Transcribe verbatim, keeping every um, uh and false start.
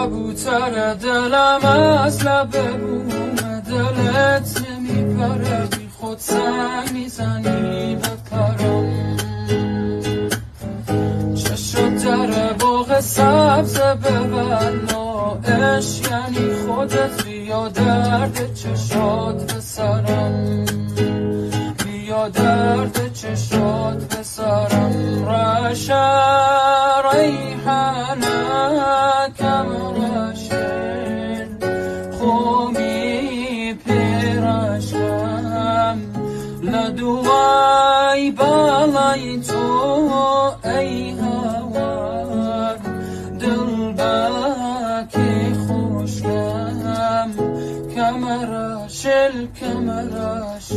کبوتر دلم از لب بوم دلت نمیپره، بی خود سنگ میزنی به پرم. چه شد در باغ سبز ببلا، عشق یعنی خودت، بیا درد چشات به سرم، بیا درد چشات به سرم. رشا ریحانه کم رشن خومی پیرشم، لدوای بالای تو ای هوا، دل بکی خوشگم، کمرشل کمرشل.